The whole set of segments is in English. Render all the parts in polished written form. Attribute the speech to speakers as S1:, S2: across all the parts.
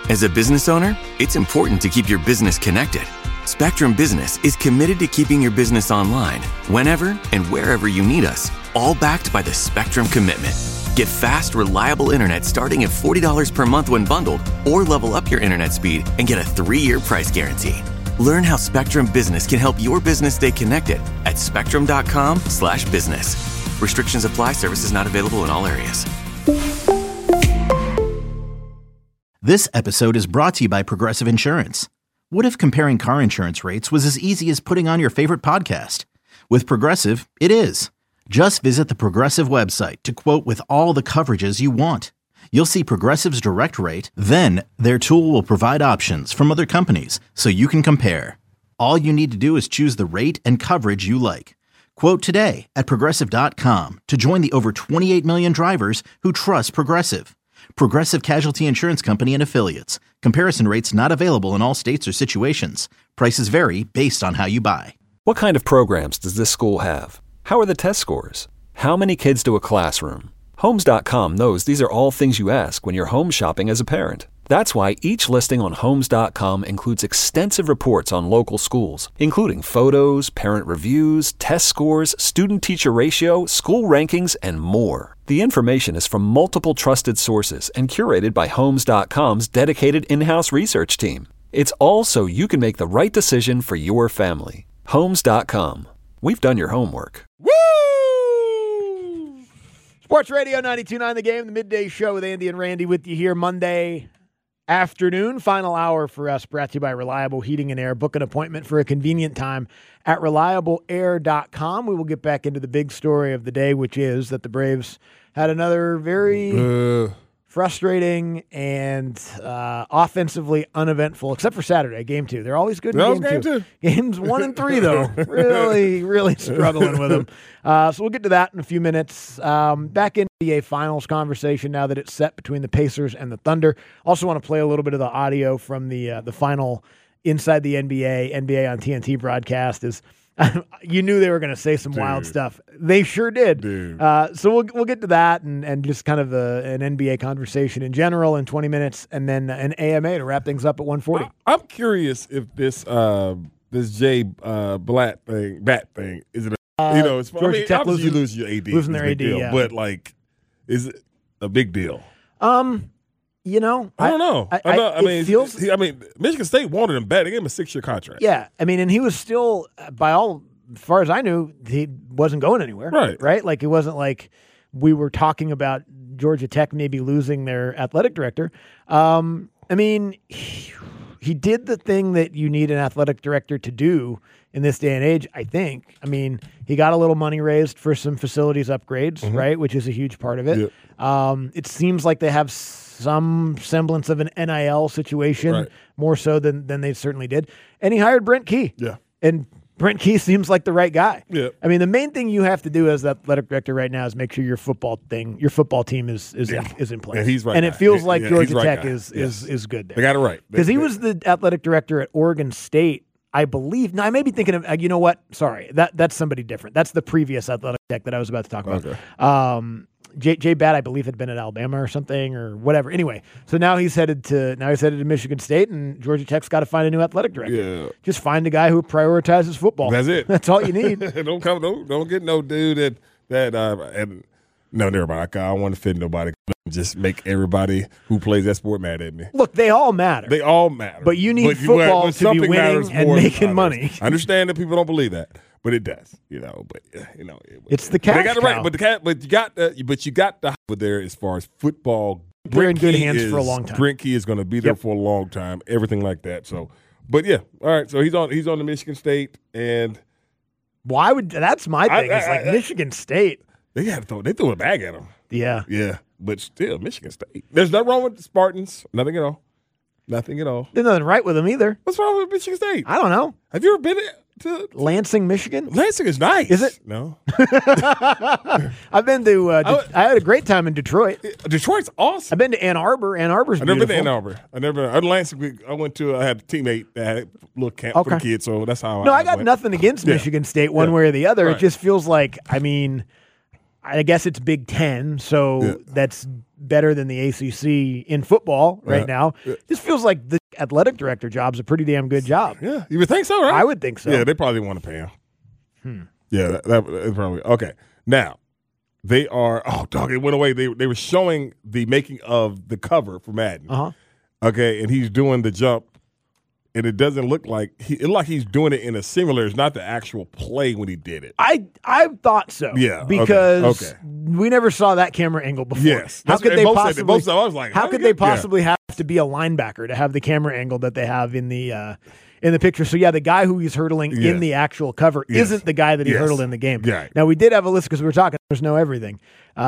S1: As a business owner, it's important to keep your business connected. Spectrum Business is committed to keeping your business online whenever and wherever you need us, all backed by the Spectrum Commitment. Get fast, reliable internet starting at $40 per month when bundled, or level up your internet speed and get a 3-year price guarantee. Learn how Spectrum Business can help your business stay connected at spectrum.com/business. Restrictions apply. Services not available in all areas.
S2: This episode is brought to you by Progressive Insurance. What if comparing car insurance rates was as easy as putting on your favorite podcast? With Progressive, it is. Just visit the Progressive website to quote with all the coverages you want. You'll see Progressive's direct rate, then their tool will provide options from other companies so you can compare. All you need to do is choose the rate and coverage you like. Quote today at Progressive.com to join the over 28 million drivers who trust Progressive. Progressive Casualty Insurance Company and Affiliates. Comparison rates not available in all states or situations. Prices vary based on how you buy.
S3: What kind of programs does this school have? How are the test scores? How many kids do a classroom? Homes.com knows these are all things you ask when you're home shopping as a parent. That's why each listing on Homes.com includes extensive reports on local schools, including photos, parent reviews, test scores, student-teacher ratio, school rankings, and more. The information is from multiple trusted sources and curated by Homes.com's dedicated in-house research team. It's all so you can make the right decision for your family. Homes.com. We've done your homework.
S4: Woo! Sports Radio 92.9 The Game, the midday show with Andy and Randy with you here Monday afternoon. Final hour for us, brought to you by Reliable Heating and Air. Book an appointment for a convenient time at reliableair.com. We will get back into the big story of the day, which is that the Braves had another very frustrating and offensively uneventful, except for Saturday, Game 2. They're always good in Game 2. Games 1 and 3, though, really struggling with them. So we'll get to that in a few minutes. Back into the NBA Finals conversation now that it's set between the Pacers and the Thunder. Also want to play a little bit of the audio from the final Inside the NBA on TNT broadcast. You knew they were going to say some wild stuff. They sure did. So we'll get to that and just kind of an NBA conversation in general in 20 minutes, and then an AMA to wrap things up at 1:40.
S5: I'm curious if this Jay Blatt thing is it? It's
S4: Georgia Tech
S5: obviously you lose your AD,
S4: losing their AD,
S5: deal, but is it a big deal?
S4: I don't
S5: know. Michigan State wanted him bad. They gave him a 6-year contract.
S4: Yeah, and he was still, as far as I knew, he wasn't going anywhere. Right? Like, it wasn't like we were talking about Georgia Tech maybe losing their athletic director. He did the thing that you need an athletic director to do in this day and age, I think. He got a little money raised for some facilities upgrades, right, which is a huge part of it. Yeah. It seems like they have some semblance of an NIL situation, more so than they certainly did. And he hired Brent Key. Yeah. And Brent Key seems like the right guy. Yeah. The main thing you have to do as the athletic director right now is make sure your football team is in place.
S5: Yeah, he's right.
S4: And it feels like Georgia Tech is good there.
S5: They got it right.
S4: Because he was the athletic director at Oregon State, I believe. Now, I may be thinking of, you know what? Sorry, that's somebody different. That's the previous athletic tech that I was about to talk about. Okay. Jay Batt, I believe, had been at Alabama or something or whatever. Anyway, so now he's headed to Michigan State, and Georgia Tech's got to find a new athletic director. Yeah. Just find a guy who prioritizes football.
S5: That's it.
S4: That's all you need.
S5: Don't get no dude no, never mind. I don't want to offend nobody. Just make everybody who plays that sport mad at me.
S4: Look, they all matter. But you need football to be winning and making money.
S5: I understand that people don't believe that. But it does,
S4: it's the cash
S5: they got it right,
S4: cow.
S5: but you got the over there as far as football.
S4: They're in good hands for a long time.
S5: Brent Key is going to be there for a long time. Everything like that. So, but yeah, all right. So he's on the Michigan State, and
S4: why would that's my thing? It's Michigan State.
S5: They threw a bag at him.
S4: Yeah.
S5: But still, Michigan State. There's nothing wrong with the Spartans. Nothing at all. There's
S4: nothing right with them either.
S5: What's wrong with Michigan State?
S4: I don't know.
S5: Have you ever been to
S4: Lansing, Michigan?
S5: Lansing is nice.
S4: Is it?
S5: No.
S4: I've been to. I had a great time in Detroit.
S5: Detroit's awesome.
S4: I've been to Ann Arbor. Ann Arbor's beautiful.
S5: I've never been to Ann Arbor. Lansing. I had a teammate that had a little camp for the kids, so that's how.
S4: I got nothing against Michigan State one way or the other. Right. It just feels like, I guess it's Big Ten, so that's better than the ACC in football right now. This feels like the athletic director job's a pretty damn good job.
S5: Yeah, you would think so, right?
S4: I would think so.
S5: Yeah, they probably want to pay him. Yeah, that probably okay. Now they are. Oh, dog! It went away. They were showing the making of the cover for Madden. Okay, and he's doing the jump. And it doesn't look like he's doing it in a simulator. It's not the actual play when he did it.
S4: I thought so.
S5: Yeah,
S4: because we never saw that camera angle before.
S5: Yes,
S4: how could they possibly?
S5: Both I was like,
S4: how could they possibly have to be a linebacker to have the camera angle that they have in the picture? So yeah, the guy who he's hurdling in the actual cover isn't the guy that he hurdled in the game.
S5: Yeah.
S4: Now we did have a list because we were talking. There's no everything. He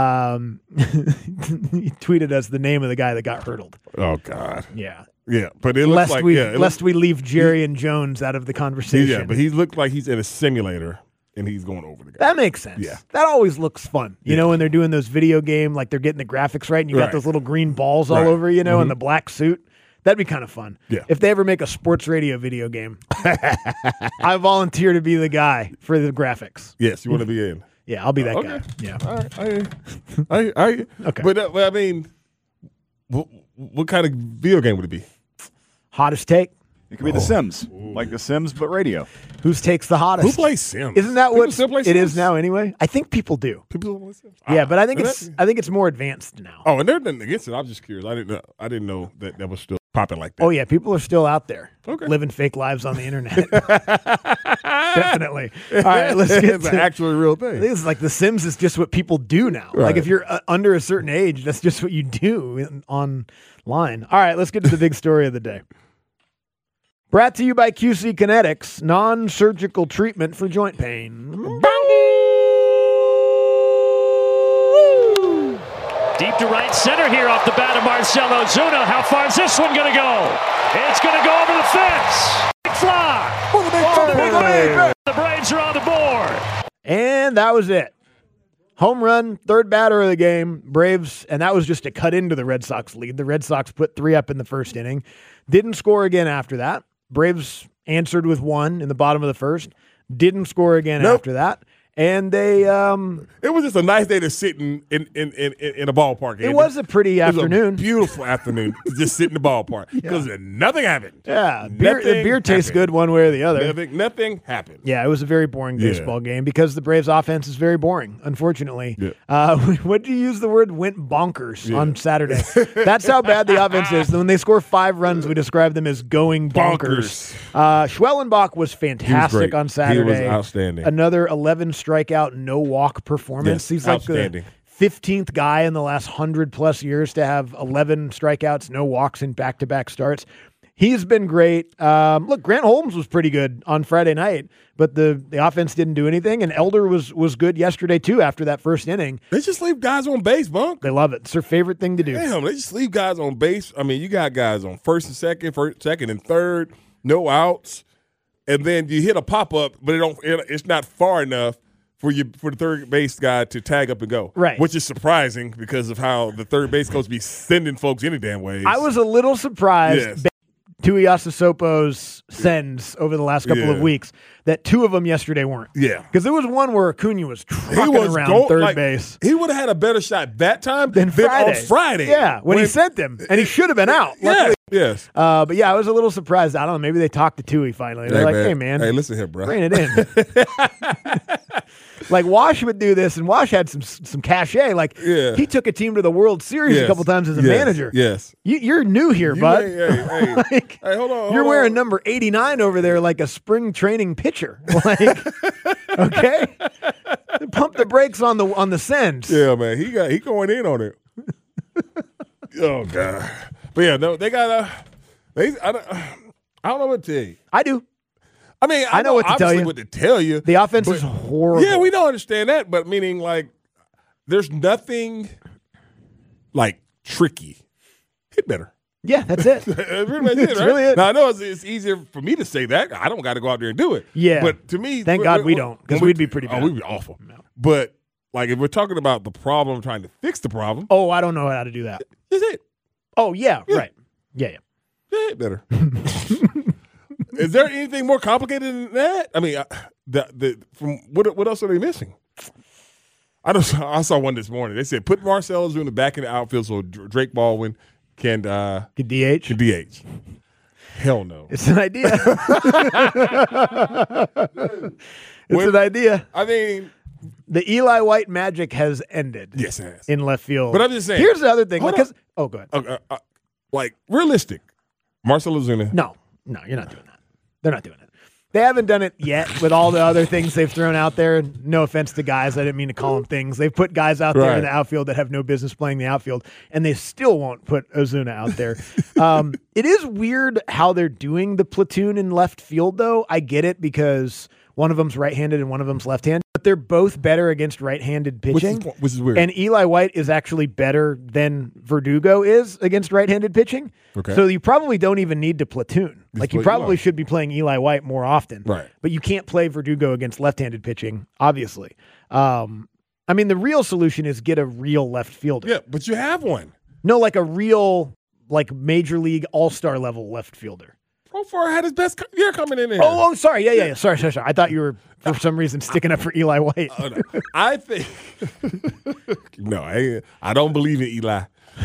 S4: tweeted us the name of the guy that got hurdled.
S5: Oh God.
S4: Yeah.
S5: Yeah, but it looks like
S4: lest we leave Jerry and Jones out of the conversation.
S5: Yeah, but he looked like he's in a simulator and he's going over the guy.
S4: That makes sense.
S5: Yeah,
S4: that always looks fun. You know, when they're doing those video game, like they're getting the graphics right, and you got those little green balls all over, you know, and the black suit. That'd be kind of fun.
S5: Yeah.
S4: If they ever make a sports radio video game, I volunteer to be the guy for the graphics.
S5: Yes, you want to be in.
S4: Yeah, I'll be that guy. Yeah.
S5: All right. Okay. But I mean, what kind of video game would it be?
S4: Hottest take?
S6: It could be The Sims, like The Sims, but radio.
S4: Whose take's the hottest?
S5: Who plays Sims?
S4: Isn't that
S5: People
S4: what
S5: still play
S4: it
S5: Sims?
S4: is now anyway? I think people do.
S5: People play Sims.
S4: Yeah, but I think it's more advanced now.
S5: Oh, and they're nothing against it. I'm just curious. I didn't know that was still popping like that.
S4: Oh yeah, people are still out there living fake lives on the internet. Definitely. All right, let's get
S5: it's
S4: to
S5: an actual real thing.
S4: This is like The Sims is just what people do now.
S5: Right.
S4: Like if you're under a certain age, that's just what you do online. All right, let's get to the big story of the day. Brought to you by QC Kinetics, non-surgical treatment for joint pain.
S7: Deep to right center here off the bat of Marcell Ozuna. How far is this one going to go? It's going to go over the fence. Big fly. The Braves are on the board.
S4: And that was it. Home run, third batter of the game, Braves, and that was just to cut into the Red Sox lead. The Red Sox put 3 up in the first inning. Didn't score again after that. Braves answered with 1 in the bottom of the first. Didn't score again after that. And they
S5: it was just a nice day to sit in a ballpark. Andy.
S4: It was a pretty afternoon.
S5: It was a beautiful afternoon to just sit in the ballpark because nothing happened.
S4: Yeah, the beer tastes good one way or the other.
S5: Nothing happened.
S4: Yeah, it was a very boring baseball game because the Braves' offense is very boring, unfortunately. Yeah. What did you use the word? Went bonkers on Saturday. That's how bad the offense is. When they score 5 runs, we describe them as going bonkers. Schwellenbach was fantastic on Saturday.
S5: He was outstanding.
S4: Another 11 strikeout, no walk performance. He's like the 15th guy in the last 100+ years to have 11 strikeouts, no walks in back-to-back starts. He's been great. Look, Grant Holmes was pretty good on Friday night, but the offense didn't do anything, and Elder was good yesterday, too, after that first inning.
S5: They just leave guys on base, Bunk.
S4: They love it. It's their favorite thing to do.
S5: Damn, they just leave guys on base. I mean, you got guys on first and second and third, no outs, and then you hit a pop-up, but it's not far enough for the third base guy to tag up and go.
S4: Right.
S5: Which is surprising because of how the third base coach be sending folks any damn ways.
S4: I was a little surprised Tuiasa Sopo's sends over the last couple of weeks that 2 of them yesterday weren't.
S5: Yeah.
S4: Because there was one where Acuna was trucking around third base.
S5: He would have had a better shot that time
S4: than
S5: on Friday.
S4: Yeah, when he sent them. And he should have been out. Luckily.
S5: Yes.
S4: But yeah, I was a little surprised. I don't know. Maybe they talked to Tui finally. They're like, hey, man.
S5: Hey, listen here, bro.
S4: Rein it in. Like Wash would do this, and Wash had some cachet. Like he took a team to the World Series a couple times as a manager.
S5: Yes.
S4: You're new here, bud.
S5: Hey,
S4: like,
S5: hey, hold on.
S4: You're wearing number 89 over there like a spring training pitcher. Like, okay? Pump the brakes on the sends.
S5: Yeah, man. He going in on it. Oh God. But yeah, no, they got I don't know what to tell you.
S4: I do.
S5: I mean,
S4: I know what to tell you.
S5: What to tell you.
S4: The offense is horrible.
S5: Yeah, we don't understand that, but meaning like there's nothing like tricky. Hit better.
S4: Yeah, that's it.
S5: That's really it, right?
S4: Really it.
S5: Now I know it's easier for me to say that. I don't got to go out there and do it.
S4: Yeah,
S5: but to me,
S4: thank God we don't, because we'd be pretty bad.
S5: Oh, we'd be awful. No. But like if we're talking about the problem, trying to fix the problem.
S4: Oh, I don't know how to do that.
S5: That's it.
S4: Oh yeah, right. Yeah.
S5: Hit better. Is there anything more complicated than that? I mean, from what else are they missing? I saw one this morning. They said put Marcell Ozuna back in the outfield so Drake Baldwin can
S4: DH.
S5: Can DH. Hell no.
S4: It's an idea. It's an idea.
S5: I mean,
S4: the Eli White magic has ended.
S5: Yes, it has.
S4: In left field.
S5: But I'm just saying.
S4: Here's the other thing.
S5: Go ahead. Like, realistic. Marcell Ozuna.
S4: No, you're not doing that. They're not doing it. They haven't done it yet with all the other things they've thrown out there. No offense to guys. I didn't mean to call them things. They've put guys out there in the outfield that have no business playing the outfield, and they still won't put Ozuna out there. It is weird how they're doing the platoon in left field, though. I get it because one of them's right-handed and one of them's left-handed, but they're both better against right-handed pitching.
S5: Which is weird.
S4: And Eli White is actually better than Verdugo is against right-handed pitching.
S5: Okay.
S4: So you probably don't even need to platoon. Like, you probably should be playing Eli White more often.
S5: Right.
S4: But you can't play Verdugo against left-handed pitching, obviously. I mean, the real solution is get a real left fielder.
S5: Yeah, but you have one.
S4: No, like a real, like, major league all-star level left fielder.
S5: Profar had his best year coming in there.
S4: Oh, sorry. Yeah. Sorry. I thought you were, for some reason, sticking up for Eli White.
S5: No. I think no, I don't believe in Eli.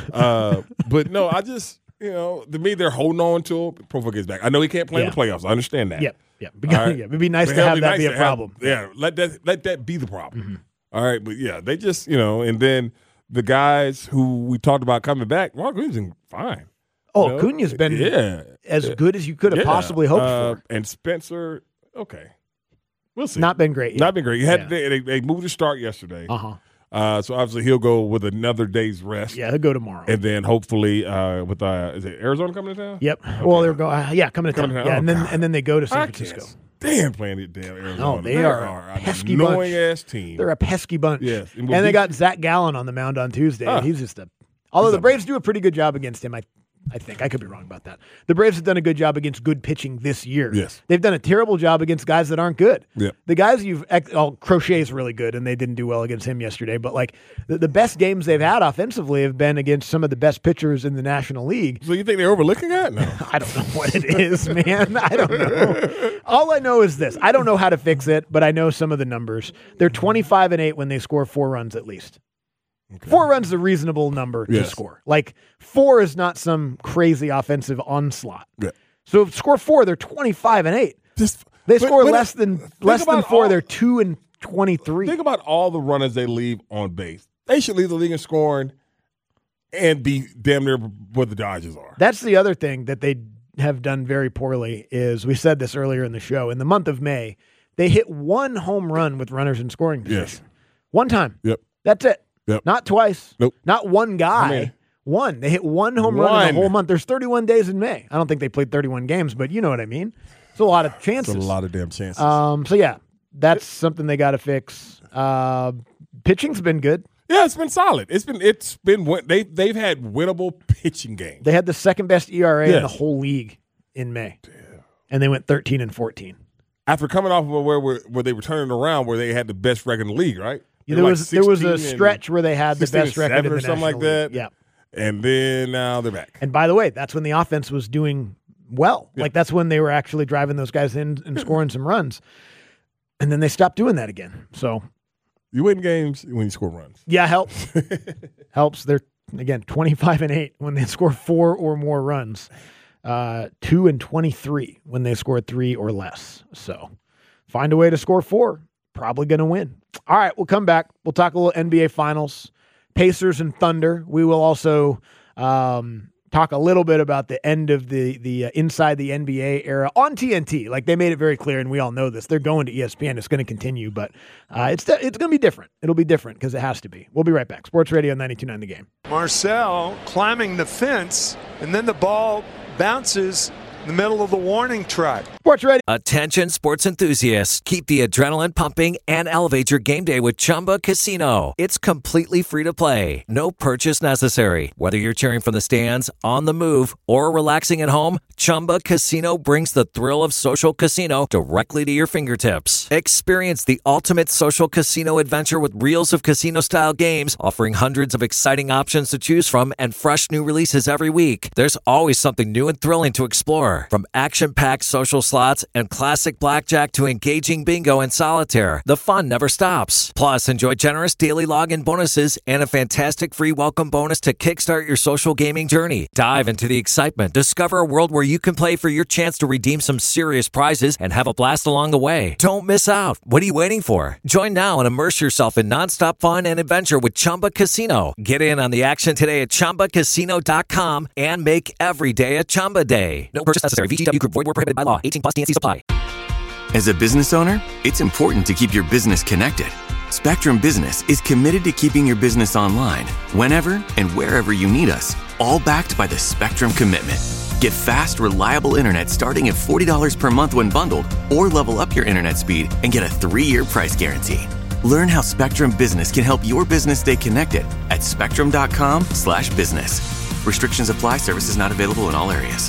S5: But no, I just, to me, they're holding on to him. Profar gets back. I know he can't play in the playoffs. I understand that.
S4: Yep. Right. It'd be nice to have that be a problem.
S5: Let that be the problem. Mm-hmm. All right, but yeah, they just, and then the guys who we talked about coming back, Mark Acuña's been fine.
S4: Oh, Acuña's been as good as you could have possibly hoped for.
S5: And Spencer, okay. We'll see.
S4: Not been great.
S5: Not been great. They moved to start yesterday. So obviously he'll go with another day's rest.
S4: Yeah, he'll go tomorrow.
S5: And then hopefully with is it Arizona coming to town?
S4: Yep. Okay. Well, they're going. Coming to town. Yeah, and then they go to San Francisco.
S5: Damn, playing it damn Arizona.
S4: No, they are a pesky bunch.
S5: Annoying ass team.
S4: They're a pesky bunch.
S5: Yes.
S4: And they got Zach Gallen on the mound on Tuesday. He's just although the Braves do a pretty good job against him, I think. I could be wrong about that. The Braves have done a good job against good pitching this year.
S5: Yes.
S4: They've done a terrible job against guys that aren't good.
S5: Yeah.
S4: The guys Crochet's really good, and they didn't do well against him yesterday. But, like, the best games they've had offensively have been against some of the best pitchers in the National League.
S5: So you think they're overlooking that? No.
S4: I don't know what it is, man. I don't know. All I know is this. I don't know how to fix it, but I know some of the numbers. They're 25-8 when they score 4 runs at least. Okay. 4 runs is a reasonable number to score. Like, 4 is not some crazy offensive onslaught.
S5: Yeah.
S4: So score 4, they're 25-8. They score less than 4, they're 2-23.
S5: Think about all the runners they leave on base. They should lead the league in scoring and be damn near where the Dodgers are.
S4: That's the other thing that they have done very poorly is, we said this earlier in the show, in the month of May, they hit 1 home run with runners in scoring position.
S5: Yes.
S4: 1 time.
S5: Yep.
S4: That's it.
S5: Yep.
S4: Not twice.
S5: Nope.
S4: Not 1 guy. 1. They hit 1 home run in the whole month. There's 31 days in May. I don't think they played 31 games, but you know what I mean. It's a lot of chances.
S5: It's a lot of damn chances.
S4: So yeah, that's something they got to fix. Pitching's been good.
S5: Yeah, it's been solid. They've had winnable pitching games.
S4: They had the second best ERA in the whole league in May.
S5: Damn.
S4: And they went 13-14.
S5: After coming off of where they were turning around, where they had the best record in the league, right?
S4: Yeah, there was a stretch where they had the best record in the
S5: or something like that.
S4: Yeah.
S5: And then now they're back.
S4: And by the way, that's when the offense was doing well. Yeah. Like, that's when they were actually driving those guys in and scoring some runs. And then they stopped doing that again. So
S5: you win games when you score runs.
S4: Yeah, helps. Helps. They're, again, 25-8 when they score 4 or more runs. 2-23 when they score 3 or less. So find a way to score 4. Probably going to win. All right, we'll come back. We'll talk a little NBA Finals, Pacers and Thunder. We will also talk a little bit about the end of the inside the NBA era on TNT. Like, they made it very clear, and we all know this. They're going to ESPN. It's going to continue, but it's going to be different. It'll be different because it has to be. We'll be right back. Sports Radio 92.9 The Game.
S8: Marcel climbing the fence, and then the ball bounces in the middle of the warning track.
S4: Sports Radio.
S9: Attention sports enthusiasts. Keep the adrenaline pumping and elevate your game day with Chumba Casino. It's completely free to play. No purchase necessary. Whether you're cheering from the stands, on the move, or relaxing at home, Chumba Casino brings the thrill of social casino directly to your fingertips. Experience the ultimate social casino adventure with reels of casino-style games, offering hundreds of exciting options to choose from and fresh new releases every week. There's always something new and thrilling to explore. From action-packed social slots, and classic blackjack to engaging bingo and solitaire, the fun never stops. Plus, enjoy generous daily login bonuses and a fantastic free welcome bonus to kickstart your social gaming journey. Dive into the excitement. Discover a world where you can play for your chance to redeem some serious prizes and have a blast along the way. Don't miss out. What are you waiting for? Join now and immerse yourself in nonstop fun and adventure with Chumba Casino. Get in on the action today at ChumbaCasino.com and make every day a Chumba day. No purchase necessary. VGW Group. Void where prohibited by law. 18+ T&C supply.
S1: As a business owner, it's important to keep your business connected. Spectrum Business is committed to keeping your business online whenever and wherever you need us, all backed by the Spectrum Commitment. Get fast, reliable internet starting at $40 per month when bundled, or level up your internet speed and get a 3-year price guarantee. Learn how Spectrum Business can help your business stay connected at spectrum.com/business. Restrictions apply. Services not available in all areas.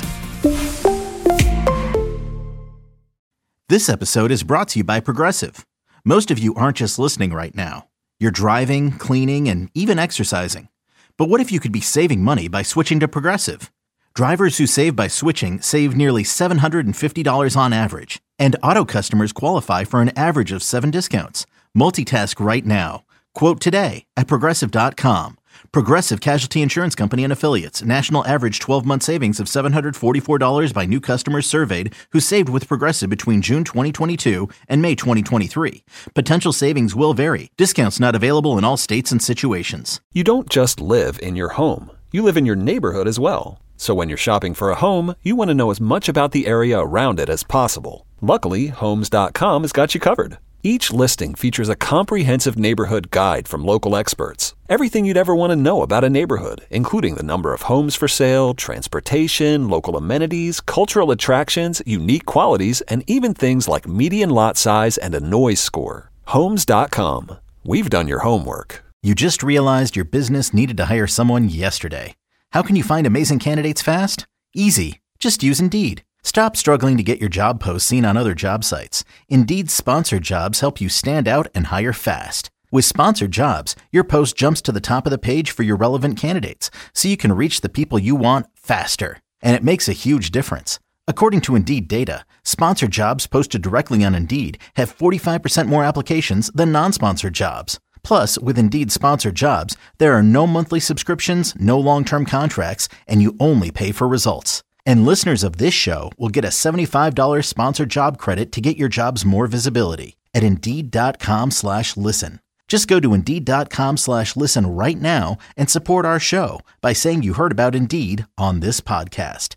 S2: This episode is brought to you by Progressive. Most of you aren't just listening right now. You're driving, cleaning, and even exercising. But what if you could be saving money by switching to Progressive? Drivers who save by switching save nearly $750 on average. And auto customers qualify for an average of 7 discounts. Multitask right now. Quote today at Progressive.com. Progressive Casualty Insurance Company and Affiliates. National average 12-month savings of $744 by new customers surveyed who saved with Progressive between June 2022 and May 2023. Potential savings will vary. Discounts not available in all states and situations.
S3: You don't just live in your home. You live in your neighborhood as well. So when you're shopping for a home, you want to know as much about the area around it as possible. Luckily, Homes.com has got you covered. Each listing features a comprehensive neighborhood guide from local experts. Everything you'd ever want to know about a neighborhood, including the number of homes for sale, transportation, local amenities, cultural attractions, unique qualities, and even things like median lot size and a noise score. Homes.com. We've done your homework.
S2: You just realized your business needed to hire someone yesterday. How can you find amazing candidates fast? Easy. Just use Indeed. Stop struggling to get your job posts seen on other job sites. Indeed's sponsored jobs help you stand out and hire fast. With sponsored jobs, your post jumps to the top of the page for your relevant candidates, so you can reach the people you want faster. And it makes a huge difference. According to Indeed data, sponsored jobs posted directly on Indeed have 45% more applications than non-sponsored jobs. Plus, with Indeed sponsored jobs, there are no monthly subscriptions, no long-term contracts, and you only pay for results. And listeners of this show will get a $75 sponsored job credit to get your jobs more visibility at Indeed.com/listen. Just go to Indeed.com/listen right now and support our show by saying you heard about Indeed on this podcast.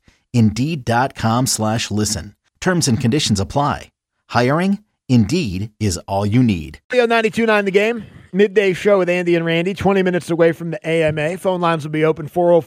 S2: Indeed.com/listen. Terms and conditions apply. Hiring? Indeed is all you need.
S4: 92.9 The Game. Midday show with Andy and Randy, 20 minutes away from the AMA. Phone lines will be open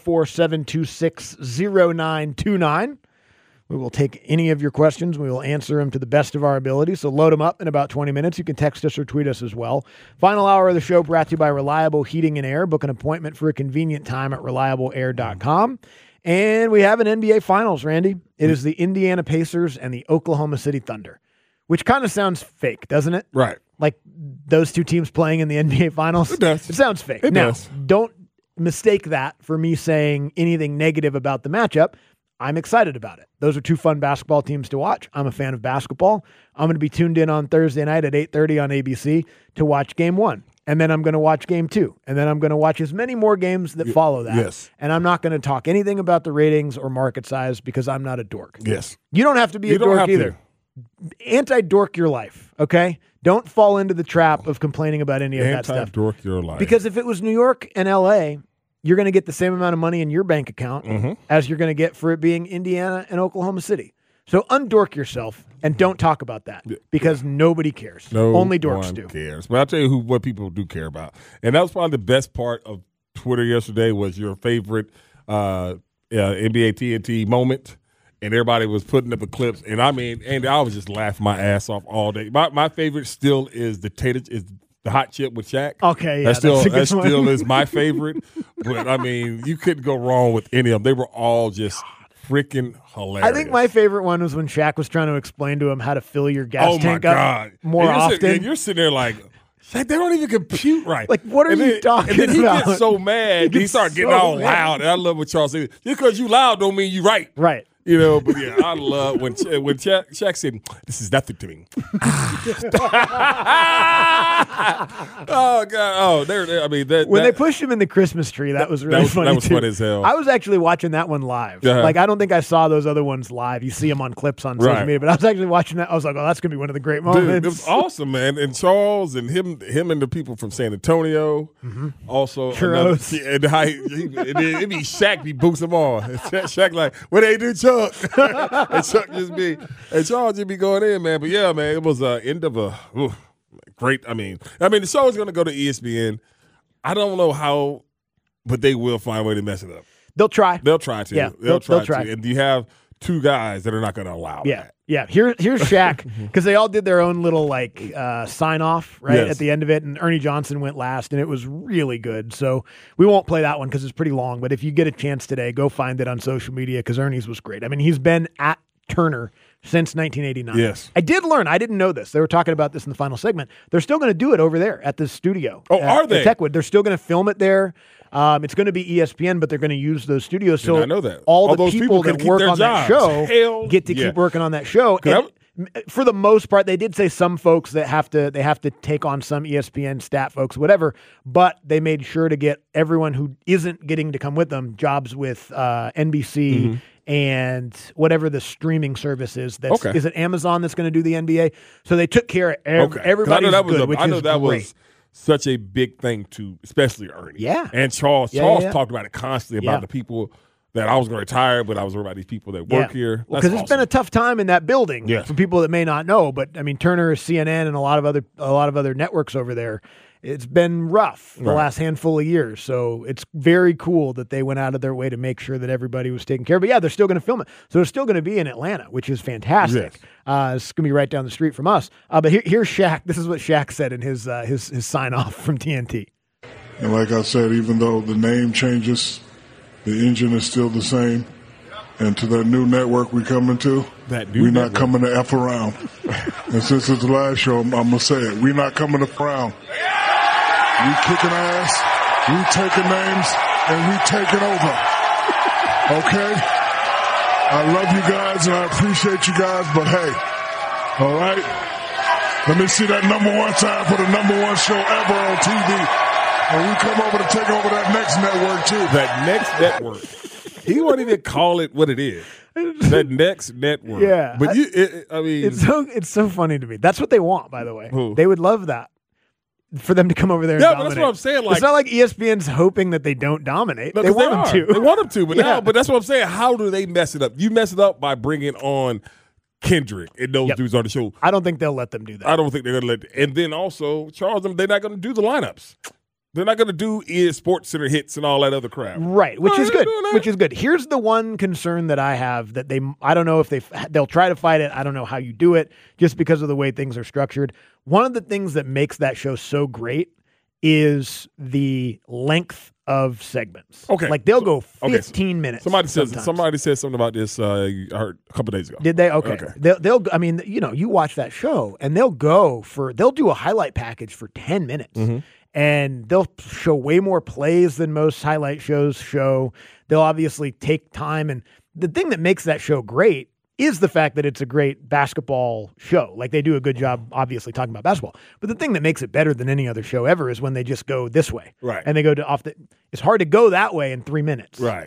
S4: 404-726-0929. We will take any of your questions. We will answer them to the best of our ability. So load them up in about 20 minutes. You can text us or tweet us as well. Final hour of the show brought to you by Reliable Heating and Air. Book an appointment for a convenient time at reliableair.com. And we have an NBA Finals, Randy. It is the Indiana Pacers and the Oklahoma City Thunder, which kind of sounds fake, doesn't it?
S5: Right.
S4: Like those two teams playing in the NBA Finals?
S5: It does.
S4: It sounds fake.
S5: It does.
S4: Don't mistake that for me saying anything negative about the matchup. I'm excited about it. Those are two fun basketball teams to watch. I'm a fan of basketball. I'm going to be tuned in on Thursday night at 8:30 on ABC to watch Game 1. And then I'm going to watch Game 2. And then I'm going to watch as many more games that follow that.
S5: Yes.
S4: And I'm not going to talk anything about the ratings or market size because I'm not a dork.
S5: Yes.
S4: You don't have to be a dork either. Anti-dork your life, okay? Don't fall into the trap of complaining about any of that stuff.
S5: Anti-dork your life.
S4: Because if it was New York and L.A., you're going to get the same amount of money in your bank account as you're going to get for it being Indiana and Oklahoma City. So undork yourself and don't talk about that because nobody cares. Only dorks do.
S5: Cares. But I'll tell you what people do care about. And that was probably the best part of Twitter yesterday was your favorite NBA TNT moment. And everybody was putting up the clips. And I mean, Andy, I was just laughing my ass off all day. My favorite still is the hot chip with Shaq.
S4: Okay, yeah.
S5: That still is my favorite. But, I mean, you couldn't go wrong with any of them. They were all just freaking hilarious.
S4: I think my favorite one was when Shaq was trying to explain to him how to fill your gas tank up more often.
S5: And you're sitting there like, Shaq, they don't even compute right.
S4: Like, what are you talking about?
S5: And then he gets so mad. He started getting all loud. And I love what Charles said. Just because you loud don't mean you right.
S4: Right.
S5: You know, but yeah, I love when Shaq said, "This is nothing to me." Oh God! Oh, there. I mean,
S4: when they pushed him in the Christmas tree, that was really funny.
S5: That was
S4: too.
S5: funny as hell.
S4: I was actually watching that one live.
S5: Uh-huh.
S4: Like, I don't think I saw those other ones live. You see them on clips on social media, but I was actually watching that. I was like, "Oh, that's gonna be one of the great moments."
S5: Dude, it was awesome, man. And Charles and him and the people from San Antonio, also
S4: Churros.
S5: And it'd be Shaq be boost them all. Shaq like, what they do, Chuck? And Chuck and Charles just be going in, man. But yeah, man, it was end of a great. I mean, the show is going to go to ESPN. I don't know how, but they will find a way to mess it up.
S4: They'll try.
S5: They'll try to.
S4: Yeah,
S5: they'll try
S4: try.
S5: to. And you have two guys that are not going to allow that.
S4: Yeah. Here's Shaq, because they all did their own little sign off at the end of it, and Ernie Johnson went last, and it was really good. So we won't play that one because it's pretty long. But if you get a chance today, go find it on social media because Ernie's was great. I mean, he's been at Turner since 1989.
S5: Yes.
S4: I did learn. I didn't know this. They were talking about this in the final segment. They're still going to do it over there at the studio.
S5: Oh, are they?
S4: At Techwood. They're still going to film it there. It's going to be ESPN, but they're going to use those studios. So
S5: I know that.
S4: all
S5: those
S4: the people that work on that show get to keep working on that show. And for the most part, they did say some folks that have to take on some ESPN stat folks, whatever, but they made sure to get everyone who isn't getting to come with them jobs with NBC and whatever the streaming service is. Is it Amazon that's going to do the NBA? So they took care of everybody.
S5: I know that was such a big thing to, especially Ernie.
S4: Yeah.
S5: And Charles. Charles talked about it constantly about the people that I was going to retire, but I was worried about these people that work here.
S4: Because it's been a tough time in that building for people that may not know. But I mean, Turner, CNN, and a lot of other networks over there. It's been rough the last handful of years. So it's very cool that they went out of their way to make sure that everybody was taken care of. But yeah, they're still going to film it. So it's still going to be in Atlanta, which is fantastic. Yes. It's going to be right down the street from us. But here's Shaq. This is what Shaq said in his sign off from TNT.
S10: And like I said, even though the name changes, the engine is still the same. And to that new network we coming to, we're not coming to F around. And since it's the last show, I'm going to say it. We're not coming to frown. We kicking ass, we taking names, and we taking over. Okay? I love you guys, and I appreciate you guys, but hey, all right? Let me see that number one time for the number one show ever on TV. And we come over to take over that next network, too.
S5: That next network. He won't even call it what it is. That next network.
S4: Yeah.
S5: But
S4: it's so funny to me. That's what they want, by the way.
S5: Who?
S4: They would love that. For them to come over there and dominate.
S5: But that's what I'm saying. Like,
S4: it's not like ESPN's hoping that they don't dominate. They want them to.
S5: They want them to. But that's what I'm saying. How do they mess it up? You mess it up by bringing on Kendrick and those dudes on the show.
S4: I don't think they'll let them do that.
S5: I don't think they're going to let. And then also, Charles, they're not going to do the lineups. They're not going to do Sports Center hits and all that other crap.
S4: Right, which is good. Which is good. Here's the one concern that I have that I don't know if they'll try to fight it. I don't know how you do it just because of the way things are structured. One of the things that makes that show so great is the length of segments.
S5: Okay.
S4: Like they'll go 15 minutes.
S5: Somebody said something about this I heard a couple days ago.
S4: Did they? Okay. They'll I mean, you watch that show and they'll do a highlight package for 10 minutes. Mm-hmm. And they'll show way more plays than most highlight shows show. They'll obviously take time. And the thing that makes that show great is the fact that it's a great basketball show. Like they do a good job, obviously, talking about basketball. But the thing that makes it better than any other show ever is when they just go this way.
S5: Right.
S4: And they go it's hard to go that way in 3 minutes.
S5: Right.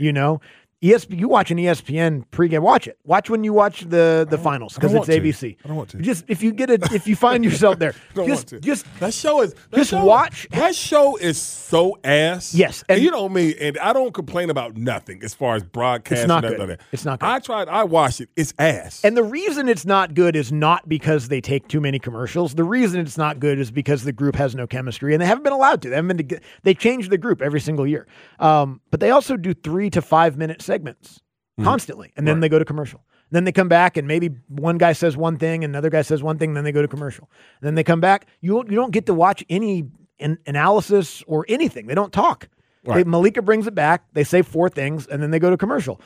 S4: You watch an ESPN pregame. Watch it. Watch when you watch the finals because it's ABC.
S5: I don't want to.
S4: Just if you find yourself there,
S5: that show is
S4: watch.
S5: That show is so ass.
S4: Yes,
S5: and you know me, and I don't complain about nothing as far as broadcast.
S4: It's not
S5: and
S4: good.
S5: Like that.
S4: It's not good.
S5: I watched it. It's ass.
S4: And the reason it's not good is not because they take too many commercials. The reason it's not good is because the group has no chemistry, and they haven't been allowed to. They change the group every single year. But they also do 3 to 5 minute segments constantly, and then they go to commercial. Then they come back, and maybe one guy says one thing, and another guy says one thing, and then they go to commercial. And then they come back. You don't get to watch any analysis or anything. They don't talk. Right. Malika brings it back. They say 4 things, and then they go to commercial.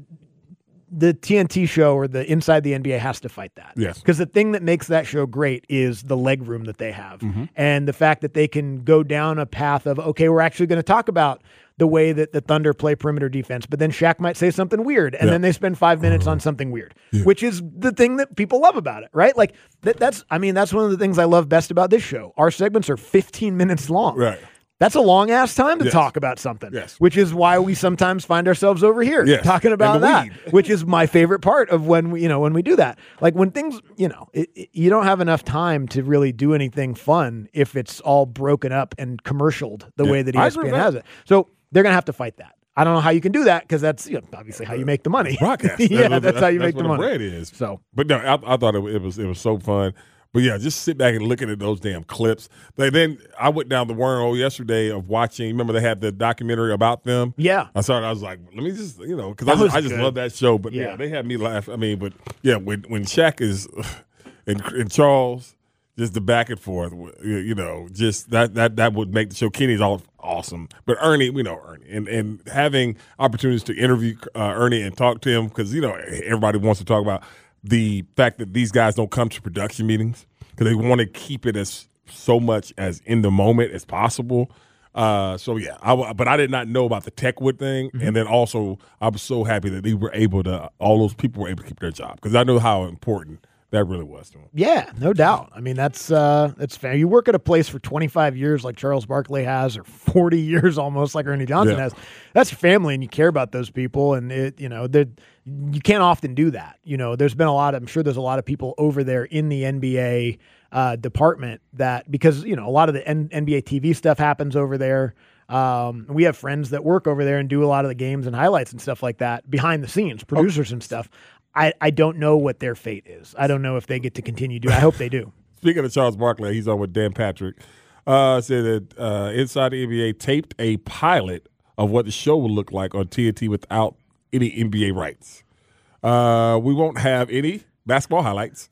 S4: The TNT show or the Inside the NBA has to fight that.
S5: Yes.
S4: Because the thing that makes that show great is the leg room that they have. And the fact that they can go down a path of, okay, we're actually going to talk about the way that the Thunder play perimeter defense, but then Shaq might say something weird, and then they spend 5 minutes on something weird, which is the thing that people love about it, right? Like that's one of the things I love best about this show. Our segments are 15 minutes long.
S5: Right.
S4: That's a long ass time to talk about something, which is why we sometimes find ourselves over here talking about that, which is my favorite part of when we do that. Like when things, you don't have enough time to really do anything fun if it's all broken up and commercialed the way that ESPN has it. So they're going to have to fight that. I don't know how you can do that because that's obviously how you make the money.
S5: Broadcast.
S4: That's how you make the money.
S5: Bread is.
S4: So,
S5: but no, I thought it was so fun. But yeah, just sit back and looking at those damn clips. Then I went down the wormhole yesterday of watching. Remember they had the documentary about them?
S4: Yeah.
S5: I was like, let me just, because I just love that show. But yeah, they had me laugh. I mean, but yeah, when Shaq is and Charles, just the back and forth, just that would make the show. Kenny's all awesome. But Ernie, we know Ernie. And having opportunities to interview Ernie and talk to him, because, everybody wants to talk about the fact that these guys don't come to production meetings because they want to keep it as so much as in the moment as possible. But I did not know about the Techwood thing, and then also I was so happy that all those people were able to keep their job because I know how important that really was to them.
S4: Yeah, no doubt. I mean, that's fair. You work at a place for 25 years like Charles Barkley has, or 40 years almost like Ernie Johnson has. That's your family, and you care about those people, and you can't often do that. I'm sure there's a lot of people over there in the NBA department that, because, a lot of the NBA TV stuff happens over there. We have friends that work over there and do a lot of the games and highlights and stuff like that behind the scenes, producers and stuff. I don't know what their fate is. I don't know if they get to continue doing. I hope they do.
S5: Speaking of Charles Barkley, he's on with Dan Patrick. Said that Inside the NBA taped a pilot of what the show would look like on TNT without any NBA rights. We won't have any basketball highlights.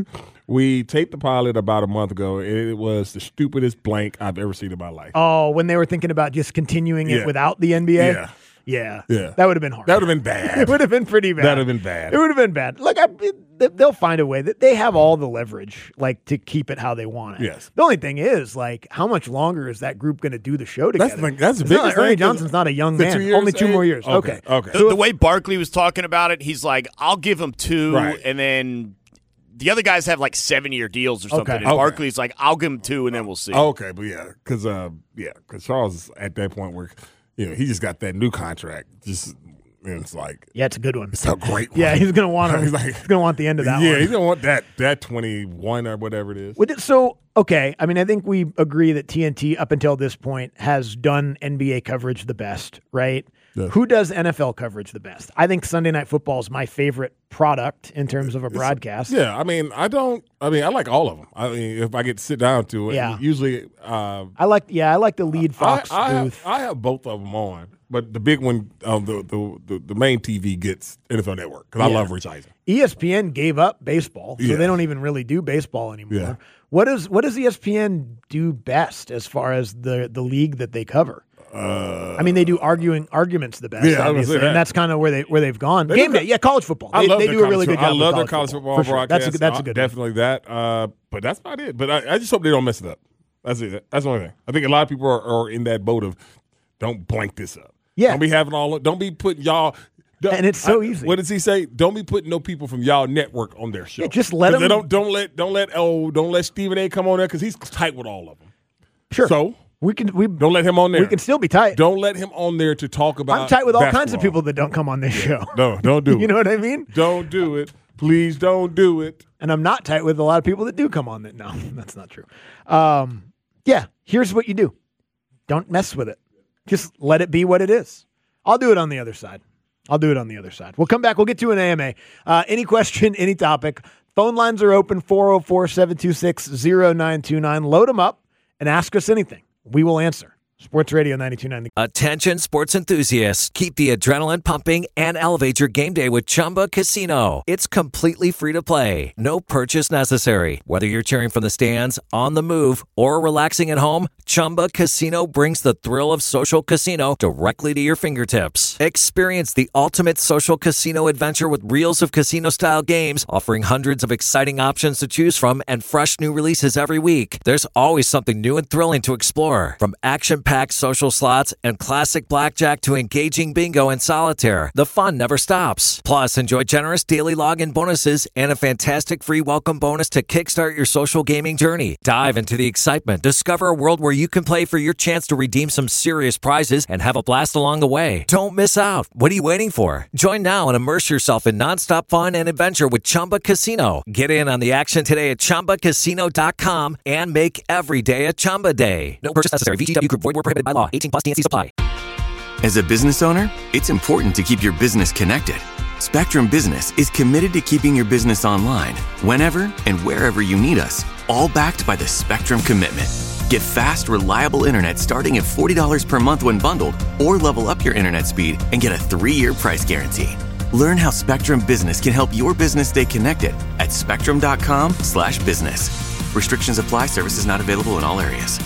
S5: We taped the pilot about a month ago, and it was the stupidest blank I've ever seen in my life.
S4: Oh, when they were thinking about just continuing it without the NBA? Yeah. That would have been hard.
S5: That would have been bad.
S4: It would have been pretty bad.
S5: That would have been bad.
S4: It would have been bad. Look, they'll find a way. That they have all the leverage, to keep it how they want it.
S5: Yes.
S4: The only thing is, how much longer is that group going to do the show together?
S5: That's the biggest thing.
S4: Ernie Johnson's not a young man. Only 2 more years. Okay.
S11: The way Barkley was talking about it, he's like, I'll give him 2, and then the other guys have 7-year deals or something. And Barkley's like, I'll give him 2, and then we'll see.
S5: Okay, but because Charles is at that point where he just got that new contract. And it's like,
S4: it's a good one.
S5: It's a great one.
S4: Yeah, he's gonna want he's gonna want the end of that one.
S5: Yeah, he's gonna want that 21 or whatever it is.
S4: So okay, I mean, I think we agree that TNT up until this point has done NBA coverage the best, right? Yes. Who does NFL coverage the best? I think Sunday Night Football is my favorite product in terms of a broadcast.
S5: Yeah, I like all of them. I mean, if I get to sit down to it, usually
S4: I like the lead Fox booth.
S5: I have both of them on, but the big one, the main TV gets NFL Network because I love Rich Eisen.
S4: ESPN gave up baseball, so they don't even really do baseball anymore. Yeah. What does ESPN do best as far as the league that they cover? They do arguments the best, obviously, and that's kind of where they've gone. Game day, college football. They do a really good job.
S5: I love their college football broadcast.
S4: Sure. That's a good
S5: definitely
S4: one.
S5: That. But that's about it. But I just hope they don't mess it up. That's it. That's the only thing. I think a lot of people are in that boat of don't blank this up.
S4: Yeah,
S5: don't be putting y'all.
S4: And it's so easy.
S5: What does he say? Don't be putting no people from y'all network on their show.
S4: Yeah, just let them.
S5: Don't let Stephen A. come on there because he's tight with all of them.
S4: Sure.
S5: So.
S4: We
S5: don't let him on there.
S4: We can still be tight.
S5: Don't let him on there to talk about.
S4: I'm tight with all
S5: basketball.
S4: Kinds of people that don't come on this show.
S5: No, don't do it.
S4: You know what I mean?
S5: Don't do it. Please don't do it.
S4: And I'm not tight with a lot of people that do come on that. No, that's not true. Here's what you do. Don't mess with it. Just let it be what it is. I'll do it on the other side. We'll come back. We'll get to an AMA. Any question, any topic. Phone lines are open, 404-726-0929. Load them up and ask us anything. We will answer. Sports Radio 92.9.
S9: Attention sports enthusiasts. Keep the adrenaline pumping and elevate your game day with Chumba Casino. It's completely free to play. No purchase necessary. Whether you're cheering from the stands, on the move, or relaxing at home, Chumba Casino brings the thrill of social casino directly to your fingertips. Experience the ultimate social casino adventure with reels of casino-style games, offering hundreds of exciting options to choose from and fresh new releases every week. There's always something new and thrilling to explore. From action action-packed social slots, and classic blackjack to engaging bingo and solitaire, the fun never stops. Plus, enjoy generous daily login bonuses and a fantastic free welcome bonus to kickstart your social gaming journey. Dive into the excitement. Discover a world where you can play for your chance to redeem some serious prizes and have a blast along the way. Don't miss out. What are you waiting for? Join now and immerse yourself in nonstop fun and adventure with Chumba Casino. Get in on the action today at ChumbaCasino.com and make every day a Chumba day. No purchase necessary. VGW Group. Void where prohibited by law. 18+ TNCs apply.
S1: As a business owner, it's important to keep your business connected. Spectrum Business is committed to keeping your business online whenever and wherever you need us, all backed by the Spectrum Commitment. Get fast, reliable internet starting at $40 per month when bundled, or level up your internet speed and get a 3-year price guarantee. Learn how Spectrum Business can help your business stay connected at spectrum.com/business. Restrictions apply. Services not available in all areas.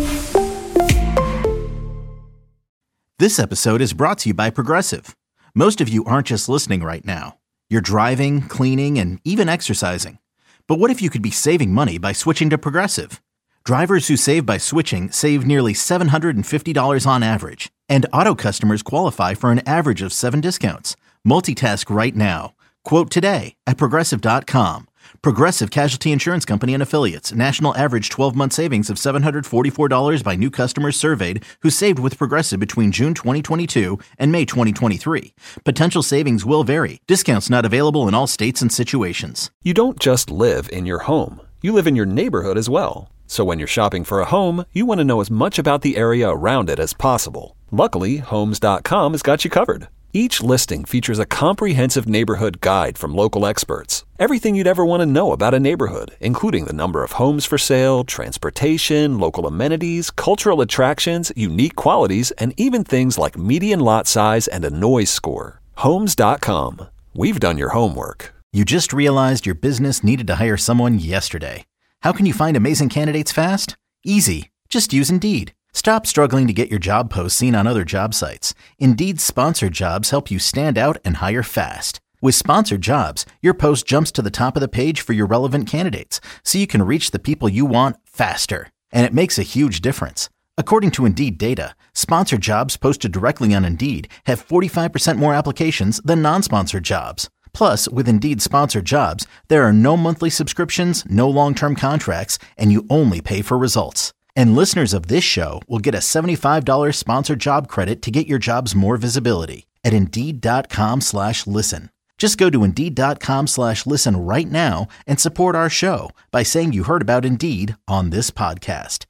S2: This episode is brought to you by Progressive. Most of you aren't just listening right now. You're driving, cleaning, and even exercising. But what if you could be saving money by switching to Progressive? Drivers who save by switching save nearly $750 on average. And auto customers qualify for an average of 7 discounts. Multitask right now. Quote today at Progressive.com. Progressive Casualty Insurance Company and Affiliates. National average 12-month savings of $744 by new customers surveyed who saved with Progressive between June 2022 and May 2023. Potential savings will vary. Discounts not available in all states and situations.
S3: You don't just live in your home. You live in your neighborhood as well. So when you're shopping for a home, you want to know as much about the area around it as possible. Luckily, Homes.com has got you covered. Each listing features a comprehensive neighborhood guide from local experts. Everything you'd ever want to know about a neighborhood, including the number of homes for sale, transportation, local amenities, cultural attractions, unique qualities, and even things like median lot size and a noise score. Homes.com. We've done your homework.
S2: You just realized your business needed to hire someone yesterday. How can you find amazing candidates fast? Easy. Just use Indeed. Stop struggling to get your job posts seen on other job sites. Indeed's sponsored jobs help you stand out and hire fast. With sponsored jobs, your post jumps to the top of the page for your relevant candidates, so you can reach the people you want faster. And it makes a huge difference. According to Indeed data, sponsored jobs posted directly on Indeed have 45% more applications than non-sponsored jobs. Plus, with Indeed sponsored jobs, there are no monthly subscriptions, no long-term contracts, and you only pay for results. And listeners of this show will get a $75 sponsored job credit to get your jobs more visibility at Indeed.com/listen. Just go to Indeed.com/listen right now and support our show by saying you heard about Indeed on this podcast.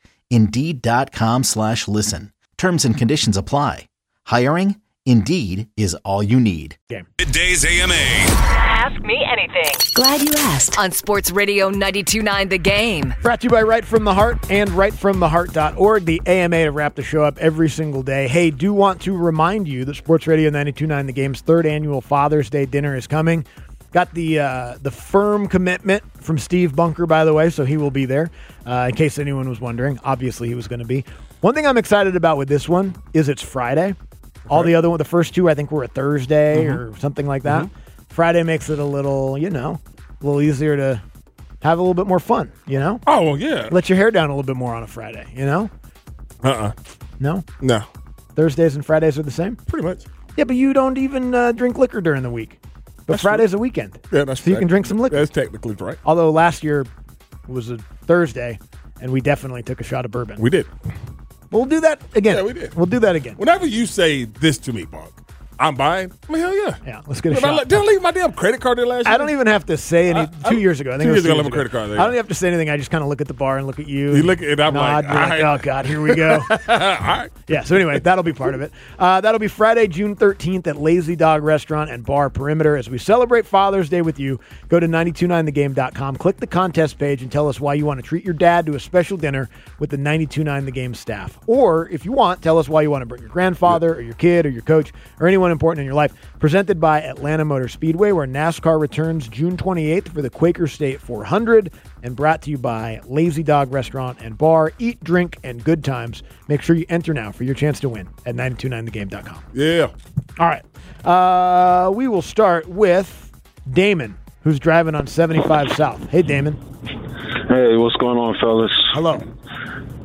S2: Indeed.com/listen. Terms and conditions apply. Hiring? Indeed is all you need.
S12: Middays AMA.
S13: Ask me anything. Glad you asked. On Sports Radio 92.9 The Game.
S4: Brought to you by Right From The Heart and rightfromtheheart.org, the AMA to wrap the show up every single day. Hey, do want to remind you that Sports Radio 92.9 The Game's third annual Father's Day dinner is coming. Got the firm commitment from Steve Bunker, by the way, so he will be there. In case anyone was wondering, obviously he was going to be. One thing I'm excited about with this one is it's Friday. All the other one, the first two, I think were a Thursday or something like that. Friday makes it a little, a little easier to have a little bit more fun, Oh,
S5: well, yeah.
S4: Let your hair down a little bit more on a Friday, No?
S5: No.
S4: Thursdays and Fridays are the same?
S5: Pretty much.
S4: Yeah, but you don't even drink liquor during the week. But
S5: That's
S4: Friday's
S5: true.
S4: a weekend.
S5: Yeah, that's
S4: so you can drink some liquor.
S5: That's technically right.
S4: Although last year was a Thursday, and we definitely took a shot of bourbon.
S5: We did.
S4: We'll do that again.
S5: Yeah, we did.
S4: We'll do that again.
S5: Whenever you say this to me, Bonk, I'm buying. I mean, hell yeah.
S4: Yeah, let's get a shot.
S5: Did I leave my damn credit card there last year?
S4: I don't even have to say anything. 2 years ago. I think
S5: 2
S4: it was
S5: years ago, I left my credit card there.
S4: I don't even have to say anything. I just kind of look at the bar and look at you.
S5: You look at it, I'm like, all right.
S4: oh, God, here we go.
S5: All right.
S4: Yeah, so anyway, that'll be part of it. That'll be Friday, June 13th at Lazy Dog Restaurant and Bar Perimeter. As we celebrate Father's Day with you, go to 929thegame.com, click the contest page, and tell us why you want to treat your dad to a special dinner with the 92.9 The Game staff. Or, if you want, tell us why you want to bring your grandfather or your kid or your coach or anyone important in your life. Presented by Atlanta Motor Speedway, where NASCAR returns June 28th for the Quaker State 400, and brought to you by Lazy Dog Restaurant and Bar. Eat, drink, and good times. Make sure you enter now for your chance to win at 929thegame.com.
S5: Yeah.
S4: All right. We will start with Damon, who's driving on 75 South. Hey, Damon.
S14: Hey, what's going on, fellas?
S4: Hello.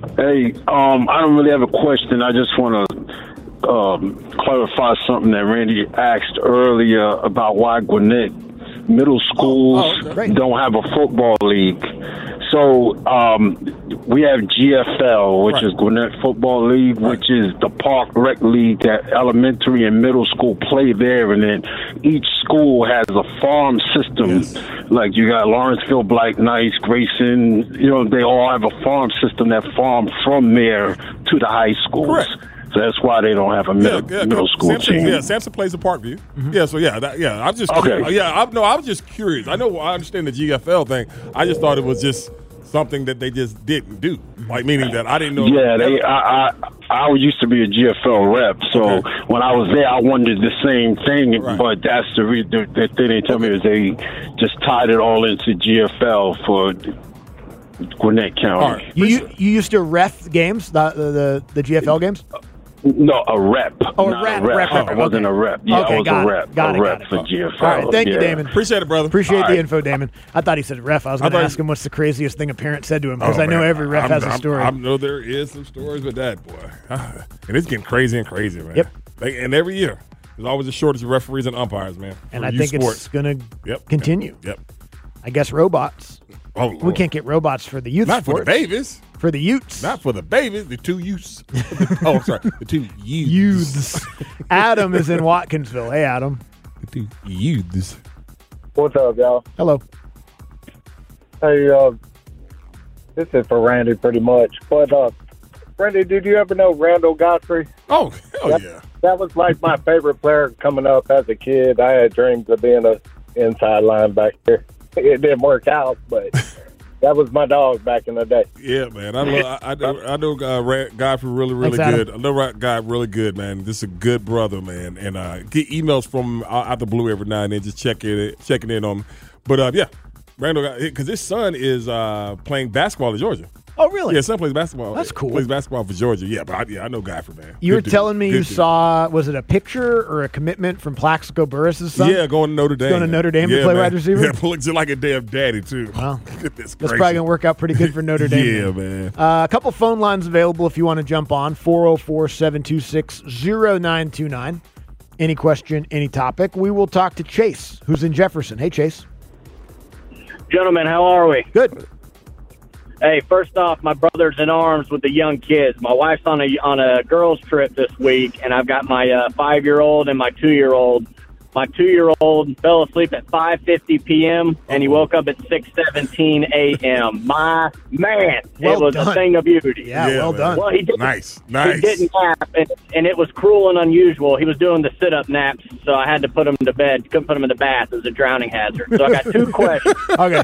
S12: Hey, I don't really have a question. I just want to clarify something that Randy asked earlier about why Gwinnett middle schools don't have a football league. So we have GFL, which is Gwinnett Football League, which is the park rec league that elementary and middle school play there. And then each school has a farm system. Like you got Lawrenceville, Black Knights, Grayson. They all have a farm system that farm from there to the high schools.
S5: Correct.
S12: So that's why they don't have a middle school team.
S5: Yeah, Samson plays in Parkview. Mm-hmm. Yeah, so I'm just I was just curious. I understand the GFL thing. I just thought it was just something that they just didn't do. Like meaning that I didn't know.
S12: Yeah, I used to be a GFL rep, so when I was there, I wondered the same thing. Right. But that's the thing they tell me is they just tied it all into GFL for Gwinnett County.
S4: Right. You used to ref games, the GFL games?
S12: No, a rep.
S4: Oh, a rep.
S12: I wasn't a rep. Yeah, I was a rep. A rep for GFL.
S4: All right, thank you, Damon.
S5: Appreciate it, brother.
S4: Appreciate the info, Damon. I thought he said ref. I was going to ask him what's the craziest thing a parent said to him, because I know every ref has a story.
S5: I know there is some stories with that, boy. And it's getting crazy and crazy, man.
S4: Yep.
S5: And every year, there's always a shortage of referees and umpires, man.
S4: And I think it's going to continue.
S5: Yep.
S4: I guess robots.
S5: Oh,
S4: we can't get robots for the youth
S5: Not
S4: sports.
S5: For the babies.
S4: For the youths.
S5: Not for the babies. The two youths. Oh, sorry. The two youths.
S4: Adam is in Watkinsville. Hey, Adam.
S5: The two youths.
S14: What's up, y'all?
S4: Hello.
S14: Hey, this is for Randy pretty much. But, Randy, did you ever know Randall Godfrey?
S5: Oh, hell yeah.
S14: That was like my favorite player coming up as a kid. I had dreams of being an inside linebacker. It didn't work out, but that was my dog back in the day.
S5: Yeah, man. I know Godfrey really
S4: Thanks,
S5: good. I know Guy really good, man. This is a good brother, man. And get emails from out the blue every now and then, just checking in on him. But, Randall, because his son is playing basketball in Georgia.
S4: Oh, really?
S5: Yeah, son plays basketball.
S4: That's cool.
S5: Plays basketball for Georgia. Yeah, but I know Godfrey, man.
S4: You were telling me you saw, was it a picture or a commitment from Plaxico Burris' son?
S5: Yeah, going to Notre Dame.
S4: Going to Notre Dame to play wide receiver?
S5: Yeah, looks like a damn daddy, too.
S4: Well, that's probably going to work out pretty good for Notre Dame.
S5: Yeah, man.
S4: A couple phone lines available if you want to jump on. 404-726-0929. Any question, any topic. We will talk to Chase, who's in Jefferson. Hey, Chase.
S15: Gentlemen, how are we?
S4: Good.
S15: Hey, first off, my brother's in arms with the young kids. My wife's on a girls' trip this week, and I've got my 5-year-old and my 2-year-old. My 2-year-old fell asleep at 5:50 p.m., and he woke up at 6:17 a.m. My man, it was a thing of beauty.
S4: Yeah, well done.
S15: Well, he didn't,
S5: nice.
S15: He didn't nap, and it was cruel and unusual. He was doing the sit-up naps, so I had to put him to bed. Couldn't put him in the bath. It was a drowning hazard. So I got 2 questions.
S4: Okay.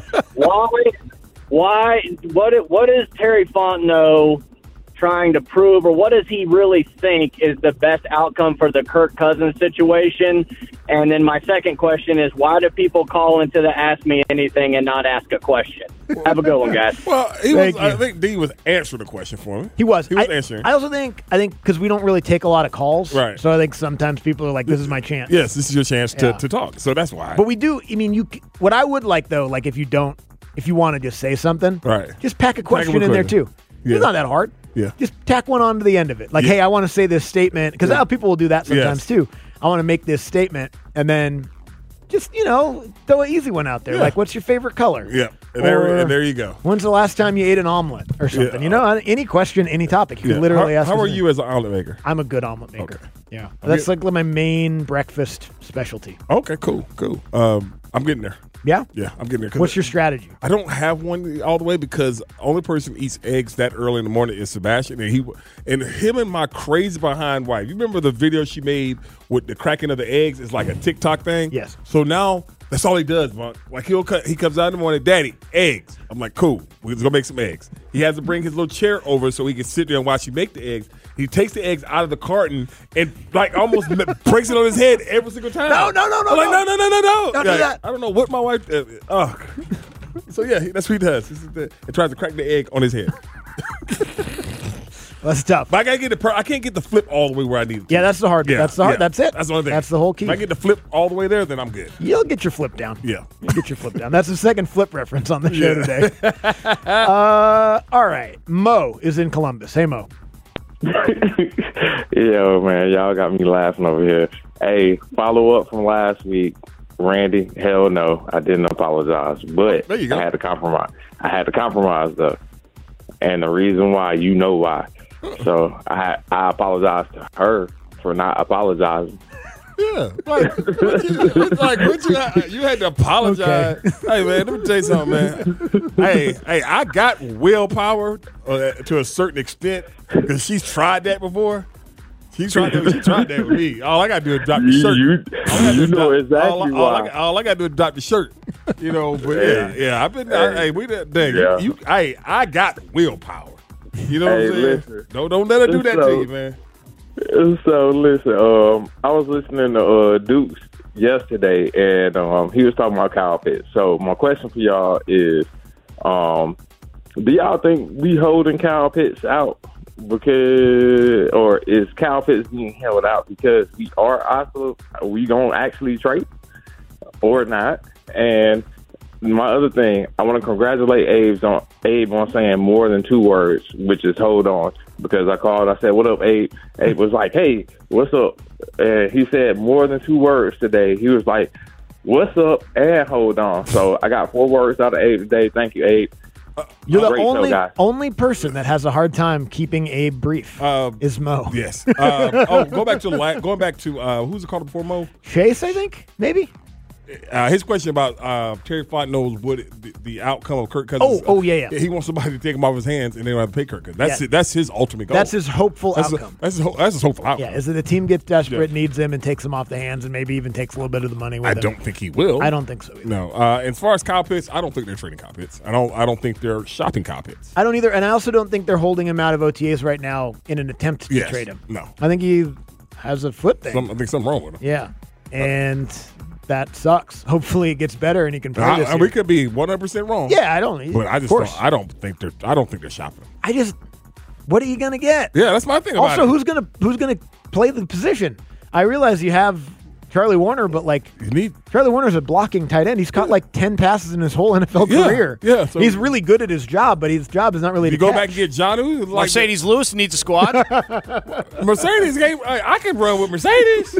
S15: What is Terry Fontenot trying to prove, or what does he really think is the best outcome for the Kirk Cousins situation? And then my second question is, why do people call into the Ask Me Anything and not ask a question? Have a good one, guys.
S5: Well, I think D was answering the question for me.
S4: He was
S5: answering.
S4: I also think because we don't really take a lot of calls,
S5: right?
S4: So I think sometimes people are like, "This is my chance."
S5: Yes, this is your chance to talk. So that's why.
S4: But we do. I mean, what I would like though, like if you want to just say something,
S5: right?
S4: Just pack a question in there too. Yeah. It's not that hard.
S5: Yeah.
S4: Just tack one on to the end of it. Like, hey, I want to say this statement, because people will do that sometimes too. I want to make this statement, and then just, throw an easy one out there. Like, what's your favorite color?
S5: Yeah. And there you go.
S4: When's the last time you ate an omelet or something? Any question, any topic. You can literally ask.
S5: How are you as an omelet maker?
S4: I'm a good omelet maker.
S5: Okay.
S4: Yeah. That's like my main breakfast specialty.
S5: Okay, cool. I'm getting there.
S4: Yeah?
S5: Yeah, I'm getting there.
S4: What's your strategy?
S5: I don't have one all the way because the only person who eats eggs that early in the morning is Sebastian. And him and my crazy behind wife. You remember the video she made with the cracking of the eggs? It's like a TikTok thing.
S4: Yes.
S5: So now that's all he does, Monk. Like he comes out in the morning, Daddy, eggs. I'm like, cool. We're going to make some eggs. He has to bring his little chair over so he can sit there and watch you make the eggs. He takes the eggs out of the carton and like almost breaks it on his head every single time.
S4: No.
S5: I'm like, no.
S4: Don't do that.
S5: I don't know what my wife So yeah, that's what he does. He tries to crack the egg on his head.
S4: That's tough.
S5: But I can't get the flip all the way where I need it to.
S4: Yeah, that's the hard.
S5: Yeah,
S4: that's the hard.
S5: yeah.
S4: That's it.
S5: That's the only thing.
S4: That's the whole key.
S5: If I get the flip all the way there, then I'm good.
S4: You'll get your flip down.
S5: Yeah.
S4: You'll get your flip down. That's the second flip reference on the show today. All right. Mo is in Columbus. Hey, Mo.
S16: Yo, man, y'all got me laughing over here. Hey, follow up from last week. Randy, hell no, I didn't apologize. But
S5: there you go.
S16: I had to compromise, though. And the reason why, you know why. So I apologize to her for not apologizing.
S5: Yeah, you had to apologize. Okay. Hey, man, let me tell you something, man. Hey, I got willpower to a certain extent because she's tried that before. She tried that with me. All I got to do is drop the shirt.
S16: You know exactly why.
S5: All I got to do is drop the shirt. But yeah, I've been. I got willpower. You know what I'm saying?
S16: Listen,
S5: don't let her do that to you, man.
S16: So listen, I was listening to Dukes yesterday, and he was talking about Kyle Pitts. So my question for y'all is, do y'all think we holding Kyle Pitts out or is Kyle Pitts being held out because we gonna actually trade or not? And my other thing, I want to congratulate Abe on saying more than 2 words, which is hold on. Because I called, I said, what up, Abe? Abe was like, hey, what's up? And he said more than 2 words today. He was like, what's up and hold on. So I got 4 words out of Abe today. Thank you, Abe.
S4: You're the only person that has a hard time keeping Abe brief is Mo.
S5: Yes. Going back to who's it called before Mo?
S4: Chase, I think, maybe.
S5: His question about Terry Fontenot what the outcome of Kirk Cousins.
S4: Yeah.
S5: He wants somebody to take him off his hands and they don't have to pay Kirk Cousins. That's his ultimate goal.
S4: That's his hopeful outcome.
S5: That's his hopeful outcome.
S4: Yeah, is that the team gets desperate, needs him, and takes him off the hands, and maybe even takes a little bit of the money with him.
S5: I don't think he will.
S4: I don't think so either.
S5: No. As far as Kyle Pitts, I don't think they're trading Kyle Pitts. I don't think they're shopping Kyle Pitts.
S4: I don't either, and I also don't think they're holding him out of OTAs right now in an attempt to trade him.
S5: No.
S4: I think he has a foot thing.
S5: I think something wrong with him.
S4: Yeah, and that sucks. Hopefully, it gets better and he can play this year.
S5: We could be 100% wrong.
S4: Yeah, I don't think
S5: they're shopping him.
S4: What are you gonna get?
S5: Yeah, that's my thing.
S4: Also, who's gonna play the position? I realize you have Charlie Warner, but Charlie Warner's a blocking tight end. He's caught 10 passes in his whole NFL career.
S5: Yeah, so
S4: he's really good at his job, but his job is not really to
S5: go
S4: catch.
S5: back and get Jonnu.
S11: Mercedes Lewis needs a squad.
S5: Mercedes game. I can run with Mercedes.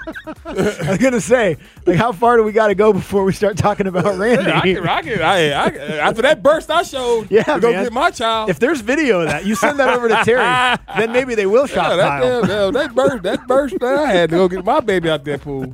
S4: I was gonna say, how far do we got to go before we start talking about Randy?
S5: I can. After that burst I showed, to go get my child.
S4: If there's video of that, you send that over to Terry. Then maybe they will shop Kyle.
S5: That burst. I had to go get my baby out that pool.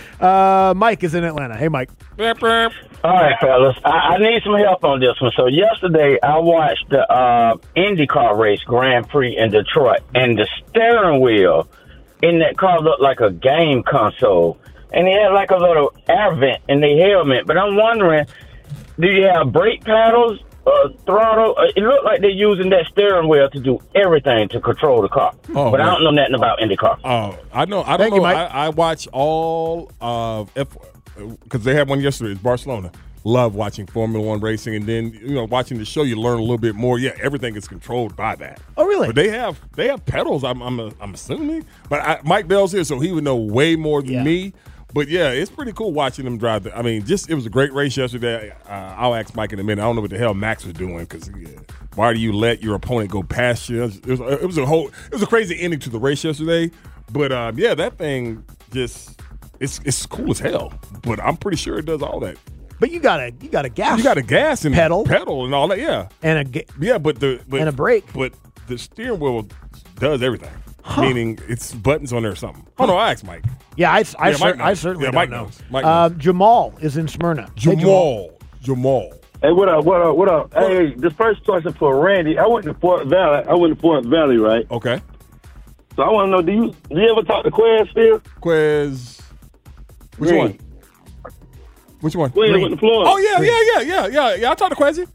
S4: Mike is in Atlanta. Hey, Mike.
S17: All right, fellas. I need some help on this one. So yesterday I watched the IndyCar race, Grand Prix in Detroit, and the steering wheel in that car looked like a game console. And they had a little air vent in the helmet. But I'm wondering, do you have brake paddles, throttle? It looked like they're using that steering wheel to do everything to control the car. But I don't know nothing about IndyCar.
S5: Oh, I know. I don't know. I watch all of because they had one yesterday. It's Barcelona. Love watching Formula One racing, and then watching the show, you learn a little bit more. Yeah, everything is controlled by that.
S4: Oh, really?
S5: But they have pedals. I'm assuming. But Mike Bell's here, so he would know way more than me. But yeah, it's pretty cool watching them drive. It was a great race yesterday. I'll ask Mike in a minute. I don't know what the hell Max was doing because why do you let your opponent go past you? It was a crazy ending to the race yesterday. But that thing it's cool as hell. But I'm pretty sure it does all that.
S4: But you got a gas.
S5: You got a gas and
S4: pedal
S5: and all that. Yeah,
S4: and
S5: and
S4: a brake.
S5: But the steering wheel does everything. Meaning it's buttons on there or something. Oh no, I asked Mike.
S4: Yeah, I certainly don't know.
S5: Mike knows.
S4: Jamal is in Smyrna.
S5: Jamal.
S18: Hey, what up? Hey, this first question for Randy. I went to Fort Valley, right?
S5: Okay.
S18: So I want to know, do you ever talk to Quez still?
S5: Quez. Which one? Which one?
S18: Quez went to Florida.
S5: Oh yeah. I talked to Quezzy.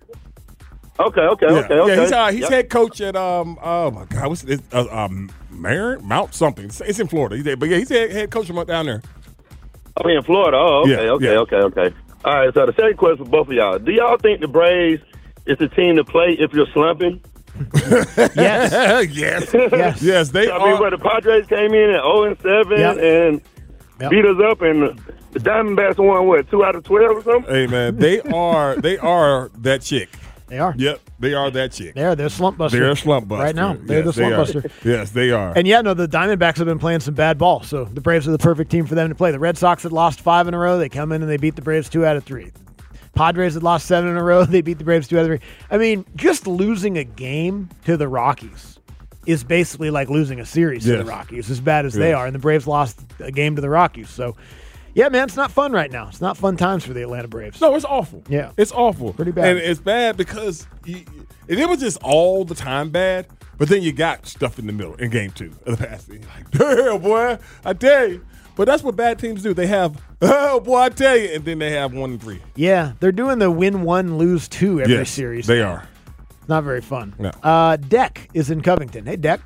S18: Okay.
S5: Yeah, he's head coach at oh my God, what's it? Mount something. It's in Florida. He's head coach from down there.
S18: Oh, in Florida. Oh, okay. All right. So the second question for both of y'all: do y'all think the Braves is the team to play if you're slumping?
S5: Yes. They are.
S18: I mean, where the Padres came in at 0-7 and beat us up, and the Diamondbacks won 2 out of 12 or something.
S5: Hey man, they are that chick.
S4: They are.
S5: Yep, they are that chick.
S4: They're slump buster.
S5: They're a slump buster
S4: right now. They're the slump buster.
S5: Yes, they are.
S4: And the Diamondbacks have been playing some bad ball, so the Braves are the perfect team for them to play. The Red Sox had lost 5 in a row. They come in and they beat the Braves 2 out of 3. Padres had lost 7 in a row. They beat the Braves 2 out of 3. I mean, just losing a game to the Rockies is basically like losing a series to the Rockies, as bad as they are. And the Braves lost a game to the Rockies. So, yeah, man, it's not fun right now. It's not fun times for the Atlanta Braves.
S5: No, it's awful.
S4: Yeah.
S5: It's awful.
S4: Pretty bad.
S5: And it's bad because it was just all the time bad, but then you got stuff in the middle in game 2 of the past. You're like, damn, boy, I tell you. But that's what bad teams do. They have, oh, boy, I tell you, and then they have 1 and 3.
S4: Yeah, they're doing the win 1, lose 2 every series.
S5: They are.
S4: It's not very fun.
S5: No.
S4: Deck is in Covington. Hey, Deck.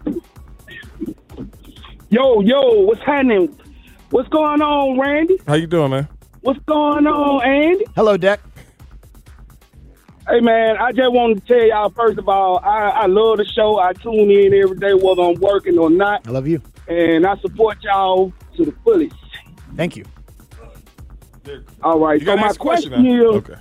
S19: Yo, what's happening? What's going on, Randy?
S5: How you doing, man?
S19: What's going on, Andy?
S4: Hello, Deck.
S19: Hey, man, I just wanted to tell y'all, first of all, I love the show. I tune in every day, whether I'm working or not.
S4: I love you.
S19: And I support y'all to the fullest.
S4: Thank you.
S19: All right, so my question is...
S5: Okay.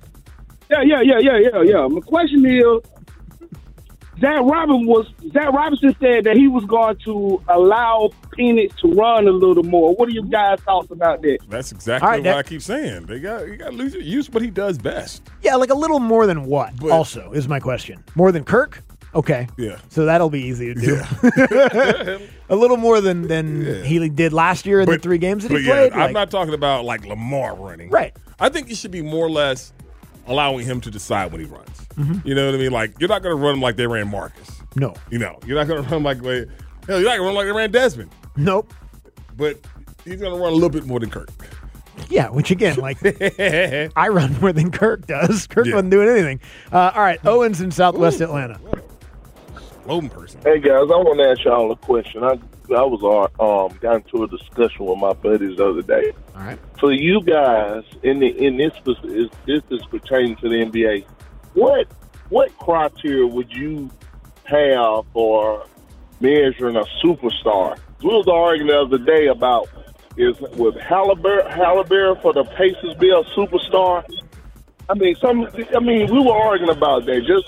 S19: Yeah. My question is, Zach Robinson said that he was going to allow Penix to run a little more. What are you guys' thoughts about that?
S5: That's exactly what I keep saying. You got to use what he does best.
S4: Yeah, like a little more than what? Also, is my question. More than Kirk? Okay.
S5: Yeah.
S4: So that'll be easy to do. A little more than he did last year in the 3 games that he played.
S5: I'm not talking about like Lamar running.
S4: Right.
S5: I think you should be more or less allowing him to decide when he runs.
S4: Mm-hmm.
S5: You know what I mean? Like, you're not going to run him like they ran Marcus.
S4: No.
S5: You're not going to run like you're not going to run like they ran Desmond.
S4: Nope.
S5: But he's going to run a little bit more than Kirk.
S4: Yeah, which again, like, I run more than Kirk does. Kirk wasn't doing anything. All right, Owens in Southwest Atlanta.
S5: Loading person.
S20: Hey, guys, I want to ask y'all a question. I was got into a discussion with my buddies the other day.
S4: All right.
S20: For you guys, in this is pertaining to the NBA, what criteria would you have for measuring a superstar? We was arguing the other day about would Halliburton for the Pacers be a superstar? I mean, we were arguing about that. Just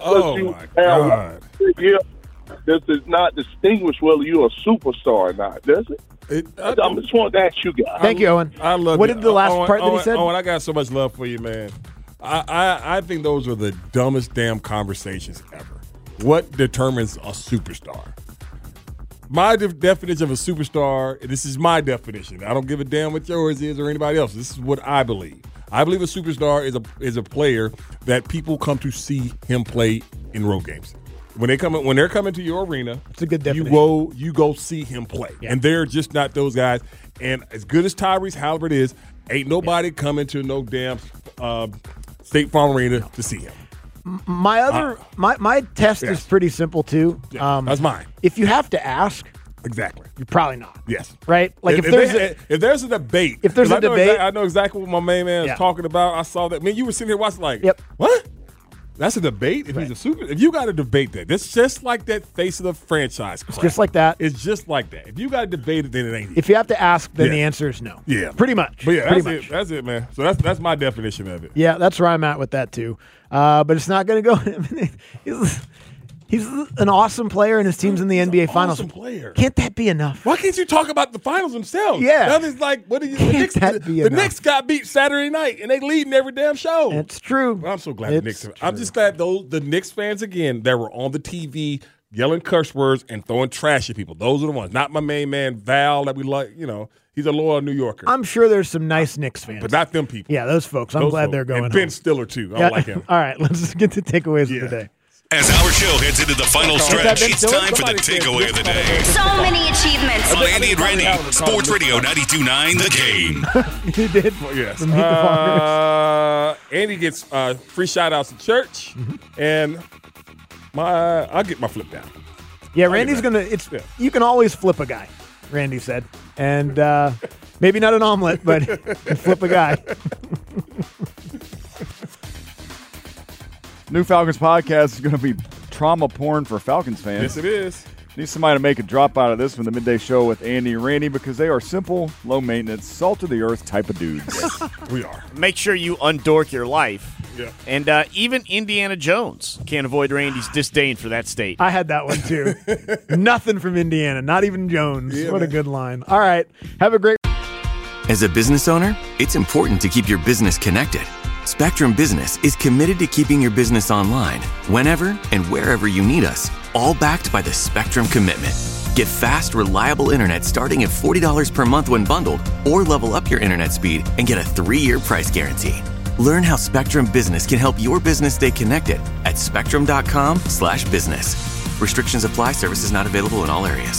S20: does it not distinguish whether you're a superstar or not, does it? I just want to ask you guys.
S4: Thank you, Owen.
S5: I love
S4: What did the last part that he said?
S5: Owen, I got so much love for you, man. I think those are the dumbest damn conversations ever. What determines a superstar? My definition of a superstar, this is my definition. I don't give a damn what yours is or anybody else. This is what I believe. I believe a superstar is a player that people come to see him play in road games. When they're coming to your arena,
S4: it's a good definition.
S5: You go see him play, and they're just not those guys. And as good as Tyrese Halliburton is, ain't nobody coming to no damn State Farm Arena to see him.
S4: My test is pretty simple too.
S5: That's mine.
S4: If you have to ask,
S5: exactly,
S4: you're probably not.
S5: Yes,
S4: right. Like if
S5: there's a debate, I know exactly what my main man is talking about. I saw that. Man, you were sitting here watching like, what? That's a debate. If he's a super, if you got to debate that, that's just like that face of the franchise.
S4: It's just like that.
S5: It's just like that. If you got to debate it, then it ain't.
S4: If you have to ask, then the answer is no.
S5: Yeah,
S4: pretty much.
S5: But yeah, that's it, man. So that's my definition of it.
S4: Yeah, that's where I'm at with that too. But it's not going to go. He's an awesome player, and his team's in the NBA Finals.
S5: Awesome player.
S4: Can't that be enough?
S5: Why can't you talk about the finals themselves?
S4: Yeah.
S5: Nothing's like, what are you? The Knicks got beat Saturday night, and they leading every damn show.
S4: It's true.
S5: Well, I'm so glad the Knicks. I'm just glad the Knicks fans again that were on the TV yelling curse words and throwing trash at people. Those are the ones. Not my main man Val that we like. You know, he's a loyal New Yorker.
S4: I'm sure there's some nice Knicks fans,
S5: but not them people.
S4: Yeah, those folks. I'm glad they're going.
S5: And Ben Stiller too. I like him.
S4: All right, let's get to takeaways of the day.
S21: As our show heads into the final stretch, it's time for the takeaway of the day.
S13: So many achievements.
S21: On Andy and Randy, Sports Radio 92.9 The Game.
S4: He did.
S5: Yes. Andy gets free shout-outs at church, and I'll get my flip down.
S4: Yeah, Randy's going to – you can always flip a guy, Randy said. And maybe not an omelet, but flip a guy.
S6: New Falcons podcast is going to be trauma porn for Falcons fans.
S5: Yes, it is.
S6: Need somebody to make a drop out of this from the Midday Show with Andy and Randy because they are simple, low-maintenance, salt-of-the-earth type of dudes.
S5: Yes, we are.
S11: Make sure you undork your life.
S5: Yeah.
S11: And even Indiana Jones can't avoid Randy's disdain for that state.
S4: I had that one, too. Nothing from Indiana, not even Jones.
S5: Yeah,
S4: what
S5: man.
S4: a good line. All right. Have a great...
S1: As a business owner, it's important to keep your business connected. Spectrum Business is committed to keeping your business online whenever and wherever you need us, all backed by the Spectrum Commitment. Get fast, reliable internet starting at $40 per month when bundled, or level up your internet speed and get a 3-year price guarantee. Learn how Spectrum Business can help your business stay connected at spectrum.com/business. Restrictions apply. Services not available in all areas.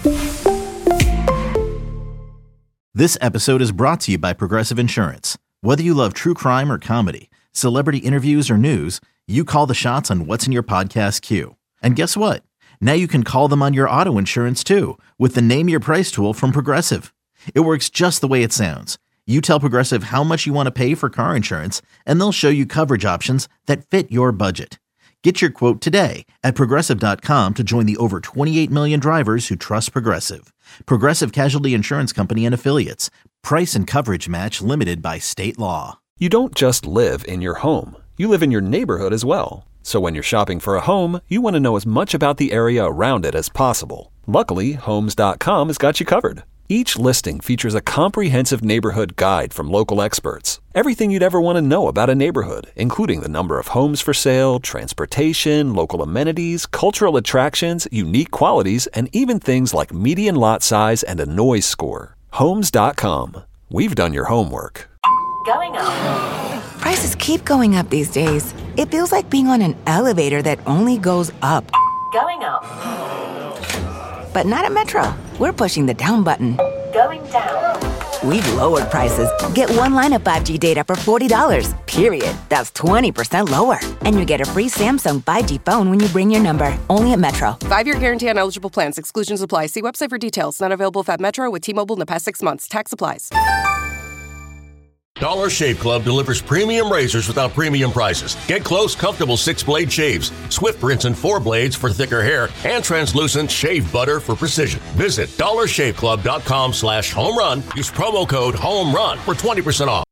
S2: This episode is brought to you by Progressive Insurance. Whether you love true crime or comedy, celebrity interviews or news, you call the shots on what's in your podcast queue. And guess what? Now you can call them on your auto insurance too with the Name Your Price tool from Progressive. It works just the way it sounds. You tell Progressive how much you want to pay for car insurance, and they'll show you coverage options that fit your budget. Get your quote today at Progressive.com to join the over 28 million drivers who trust Progressive. Progressive Casualty Insurance Company and Affiliates. Price and coverage match limited by state law.
S3: You don't just live in your home. You live in your neighborhood as well. So when you're shopping for a home, you want to know as much about the area around it as possible. Luckily, Homes.com has got you covered. Each listing features a comprehensive neighborhood guide from local experts. Everything you'd ever want to know about a neighborhood, including the number of homes for sale, transportation, local amenities, cultural attractions, unique qualities, and even things like median lot size and a noise score. Homes.com. We've done your homework.
S13: Going up.
S7: Prices keep going up these days. It feels like being on an elevator that only goes up.
S13: Going up.
S7: But not at Metro. We're pushing the down button.
S13: Going down.
S7: We've lowered prices. Get one line of 5G data for $40, period. That's 20% lower. And you get a free Samsung 5G phone when you bring your number. Only at Metro.
S22: 5-year guarantee on eligible plans. Exclusions apply. See website for details. Not available at Metro with T-Mobile in the past 6 months. Tax applies.
S23: Dollar Shave Club delivers premium razors without premium prices. Get close, comfortable 6-blade shaves, swift rinse and 4 blades for thicker hair, and translucent shave butter for precision. Visit dollarshaveclub.com/homerun. Use promo code HOMERUN for 20% off.